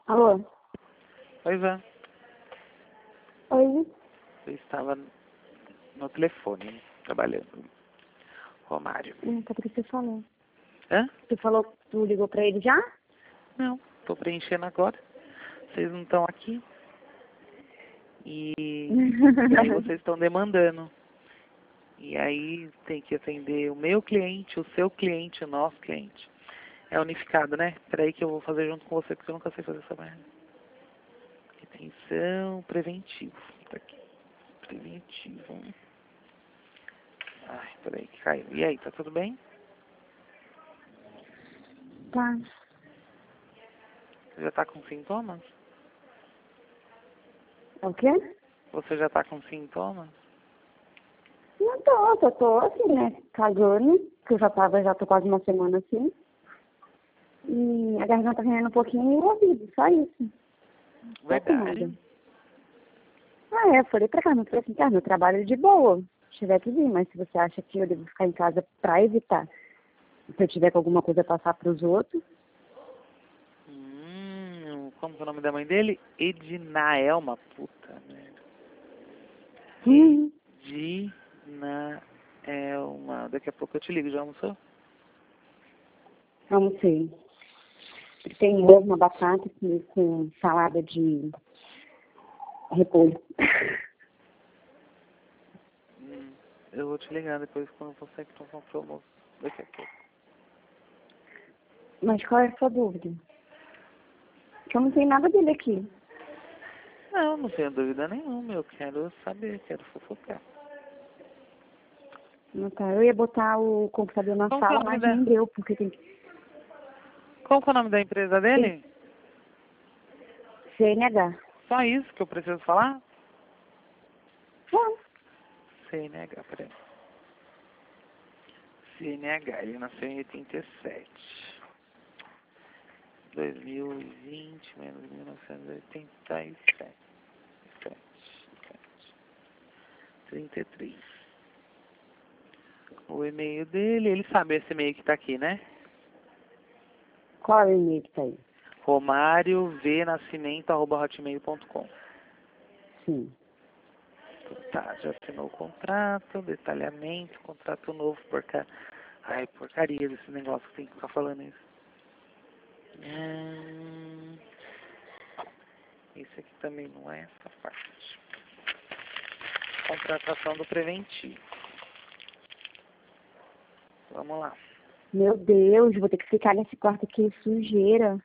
Alô? Oi, Ivan. Oi? Eu estava no telefone, trabalhando. Romário. Patrícia falou. Hã? Tu falou que tu ligou pra ele já? Não, tô preenchendo agora. Vocês não estão aqui. E aí vocês estão demandando. E aí tem que atender o meu cliente, o seu cliente, o nosso cliente. É unificado, né? Peraí que eu vou fazer junto com você, porque eu nunca sei fazer essa merda. Retenção, preventivo. Tá aqui. Preventivo. Ai, peraí que caiu. E aí, tá tudo bem? Tá. Você já tá com sintomas? É o quê? Você já tá com sintomas? Não tô assim, né? Cagando, que eu já tô quase uma semana assim. E a garganta vendo um pouquinho e o ouvido, só isso. Tô com nada. Verdade. Eu falei pra cá, não falei assim, meu trabalho é de boa. Se tiver que vir, mas se você acha que eu devo ficar em casa pra evitar, se eu tiver com alguma coisa a passar pros outros, Como que é o nome da mãe dele? Ednaelma. Puta merda. Ednaelma. Daqui a pouco eu te ligo, já almoçou? vamos ver. Tem ovo, uma batata com salada de repolho. Eu vou te ligar depois quando você que tomar pro almoço. Daqui a pouco. Mas qual é a sua dúvida? Que eu não tenho nada dele aqui. Não, não tenho dúvida nenhuma. Eu quero saber, quero fofocar. Não tá. Eu ia botar o computador na Como que é o sala, nome mas nem deu, porque tem que Qual que é o nome da empresa dele? CNH. Só isso que eu preciso falar? Bom, CNH, peraí. CNH, ele nasceu em 87. 2020 menos 1987. 33. O e-mail dele, ele sabe esse e-mail que tá aqui, né? qual é o e-mail que tá aí? romariovnascimento@hotmail.com. Sim. Tá, já assinou o contrato, detalhamento, contrato novo, Ai, porcaria desse negócio que tem que ficar falando isso. Esse aqui também não é essa parte. Contratação do preventivo. Vamos lá. Meu Deus, vou ter que ficar nesse quarto aqui, sujeira.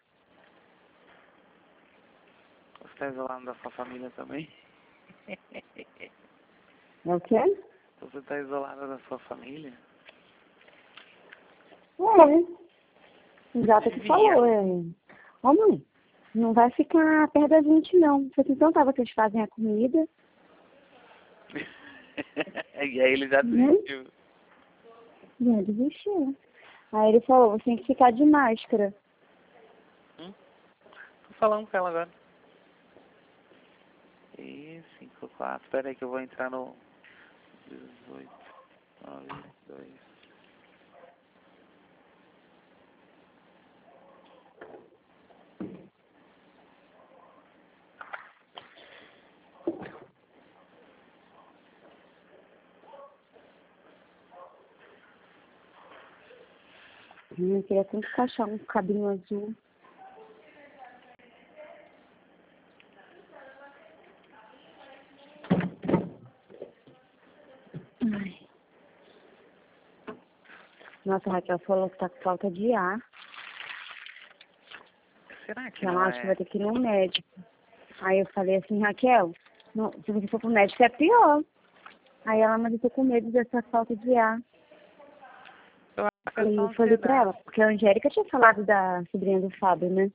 Você está isolado da sua família também? É o quê? Você está isolada da sua família? Já que falou, Ô mãe, não vai ficar perto da gente não. Você então tá, vocês fazem a comida. E aí ele já desistiu. Já desistiu. Aí ele falou, você tem que ficar de máscara. Tô falando com ela agora. 54. Espera aí que eu vou entrar no 18. 92. Eu queria tanto achar um cabinho azul. Ai. Nossa, a Raquel falou que tá com falta de ar. Será que Que não ela acha que vai é? ter que ir no médico. Aí eu falei assim, Raquel, não, se você for pro médico é pior. Aí ela, mas eu tô com medo dessa falta de ar. Eu acho que é Aí só eu falei pra ela, ansiedade. porque a Angélica tinha falado da sobrinha do Fábio, né?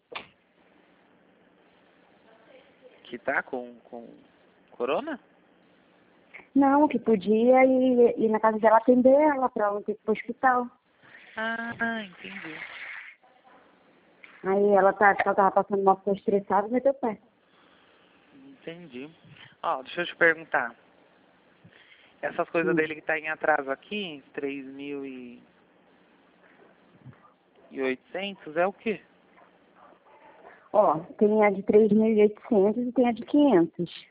Que tá com corona? Não, que podia ir na casa dela atender ela pra ela não ter que ir pro hospital. Ah, entendi. Aí ela tava passando mal, ficou estressada e meteu o pé. Entendi. Ó, deixa eu te perguntar. Essas coisas dele que tá em atraso aqui, 3.800, é o quê? Ó, tem a de 3.800 e tem a de 500.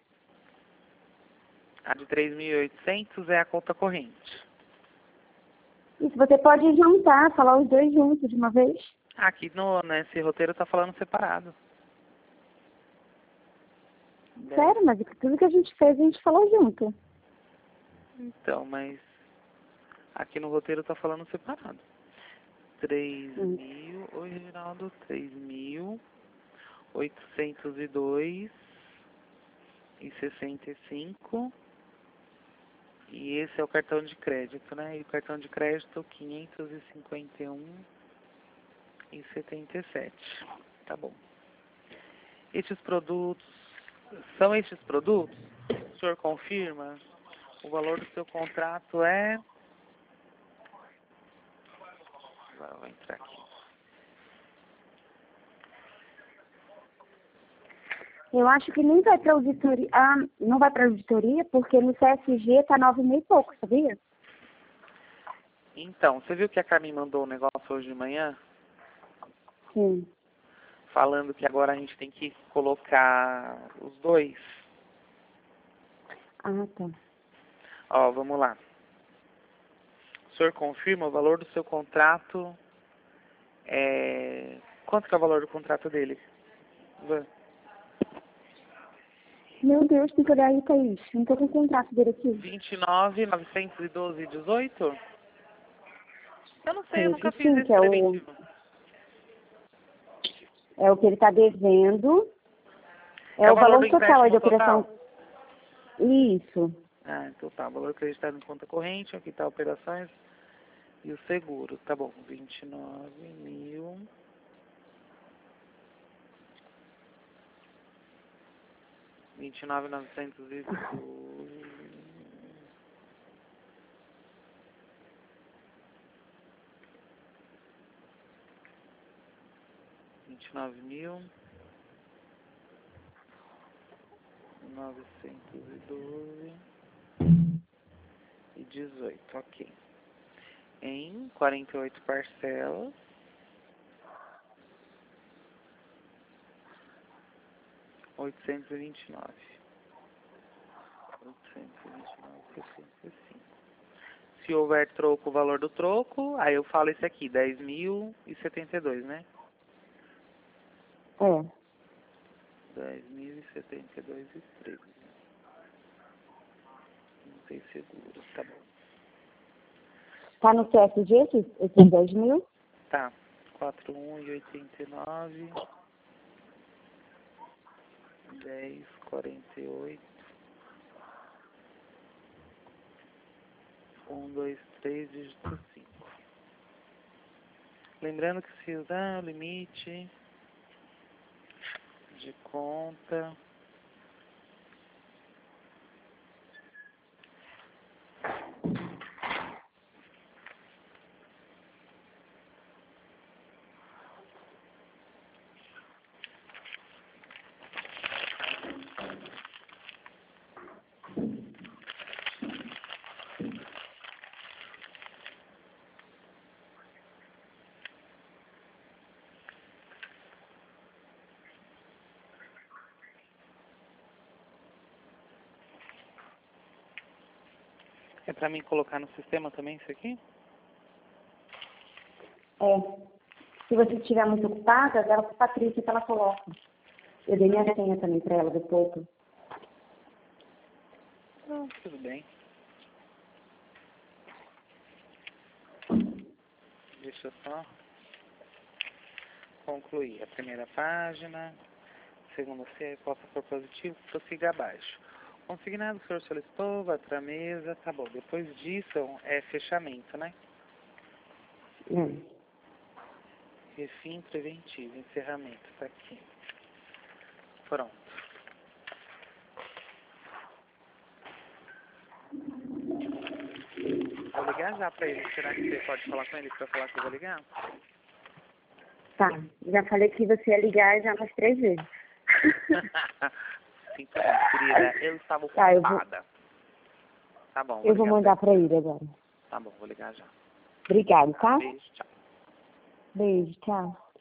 A de 3.800 é a conta corrente. Isso, você pode juntar, falar os dois juntos de uma vez. Aqui nesse roteiro tá falando separado. Sério, mas tudo que a gente fez, a gente falou junto. Então, mas aqui no roteiro tá falando separado. 3.000, oi Reginaldo, 3.802,65. E esse é o cartão de crédito, né? E o cartão de crédito 551,77. Tá bom. Estes produtos, são estes produtos? O senhor confirma? O valor do seu contrato é... Agora eu vou entrar aqui. Eu acho que nem vai para auditoria. Ah, não vai para auditoria porque no CSG tá 9.000 e pouco, sabia? Então, você viu que a Carmen mandou um negócio hoje de manhã? Sim. Falando que agora a gente tem que colocar os dois. Ah, tá. Ó, vamos lá. O senhor confirma o valor do seu contrato? Quanto que é o valor do contrato dele? Meu Deus, tem que olhar aí, Thaís. Não tô com o contrato dele aqui. 29.912,18? Eu não sei, eu nunca fiz Sim, esse que é preventivo. o que ele tá devendo. É É o o valor valor do total aí da empréstimo operação. total? Isso. Ah, então tá. Valor acreditado em conta corrente, aqui tá operações e o seguro. Tá bom, 29.000. 29.912. 29.912,18, ok. Em 48 parcelas. 829. 829,65. Se houver troco, o valor do troco, aí eu falo esse aqui, 10.072, né? É. 10.072,13. Não tem seguro, tá bom. Tá no CSG esses 10.000? Tá, 41,89, 10,48, 123, dígito 5. Lembrando que se usar o limite de conta... É pra mim colocar no sistema também isso aqui? É. Se você estiver muito ocupada, dá pra Patrícia que ela coloca. Eu dei minha senha também pra ela depois. Não, tudo bem. Deixa eu só concluir a primeira página. Segunda, se a resposta for positiva, prossiga abaixo. Consignado, o senhor solicitou, vai para a mesa, tá bom. Depois disso é fechamento, né? Refim preventivo, encerramento, tá aqui. Pronto. Vou ligar já para ele. Será que você pode falar com ele para falar que eu vou ligar? Tá. Já falei que você ia ligar já umas 3 vezes. Sinto muito, querida. Eu estava Tá, ocupada. Tá bom, eu vou mandar pra ele agora. Tá bom, vou ligar já. Obrigada, tá? Beijo, tchau. Beijo, tchau.